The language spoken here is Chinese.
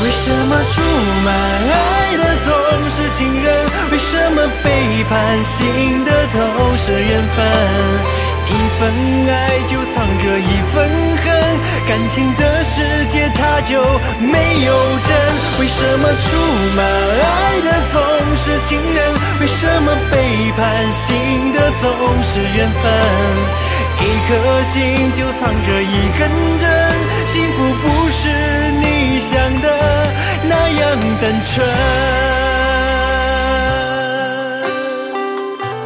为什么出卖爱的总是情人？为什么背叛心的都是缘分？一份爱就藏着一份恨，感情的世界它就没有真。为什么出卖爱的总是情人？为什么背叛心的总是缘分？一颗心就藏着一根针，幸福不是你想的那样单纯。